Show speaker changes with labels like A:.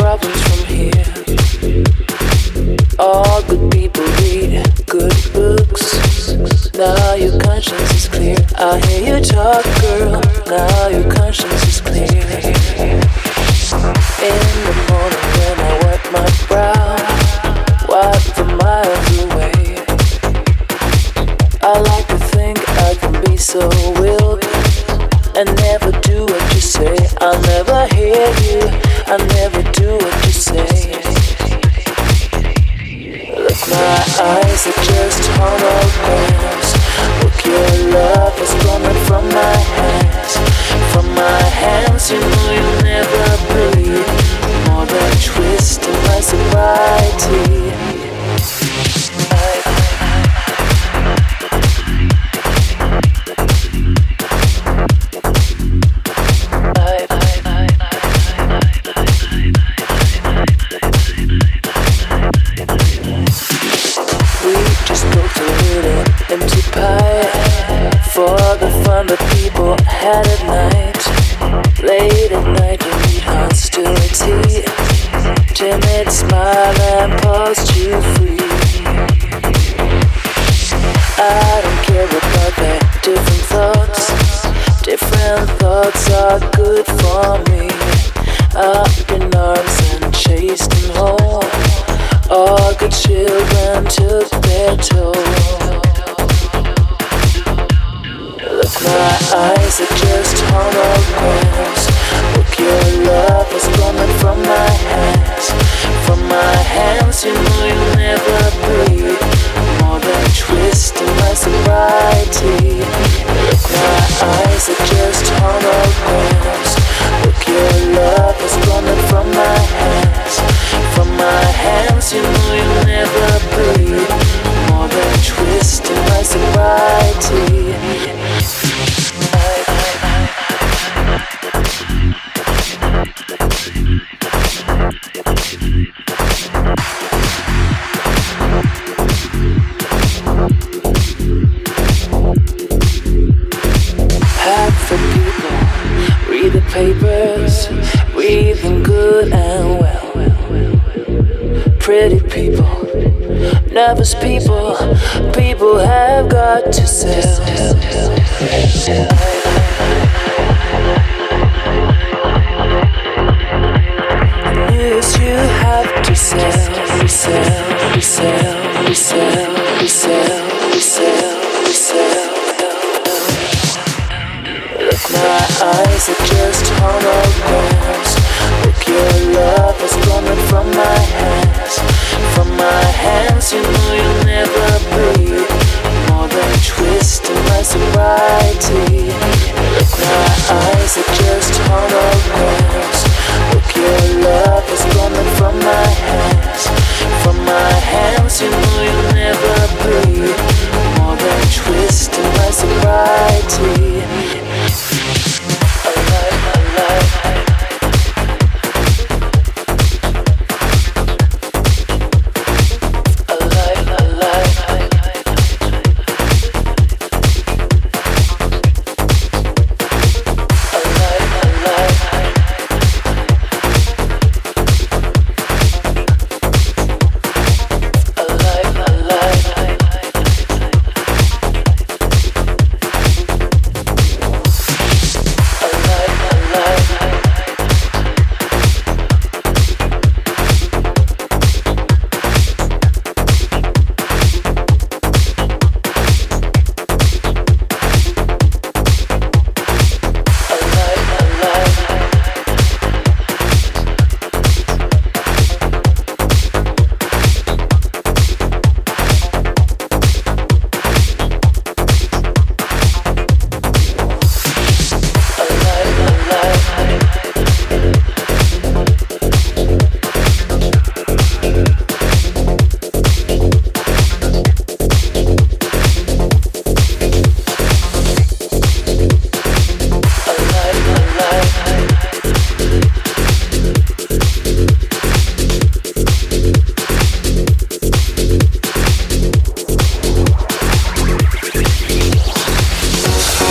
A: problems from here. All good people read good books. Now your conscience is clear. I hear you talk, girl. Now your conscience is clear. In the morning when I wipe my brow, wipe the miles away. I like to think I can be so wild and never do what you say. I'll never hear you, I'll never do what you say. Look, my eyes are just holograms. Look, your love is coming from my hands. From my hands, you know you'll never breathe. More than twist in my sobriety. Empty pie for the fun that people had at night. Late at night you need hostility. Timid smile and pulse you free. I don't care about that. Different thoughts are good for me. Up in arms and chased and home. All good children took their toll. Look, my eyes are just holograms. Look, your love is coming from my hands. From my hands, you know you'll never breathe. More than twist in my sobriety. Look, my eyes are just holograms. Look, your love is coming from my hands. From my hands, you know you'll never breathe. More than twist in my sobriety. Half the people read the papers, read them good and well. Pretty people, nervous people, people have got to sell. News you have to sell, resell, resell, resell, resell, resell, resell. Look, my eyes are just holograms. Look, your love is coming from my hands. From my hands, you know you'll never breathe. More than twist in my sobriety.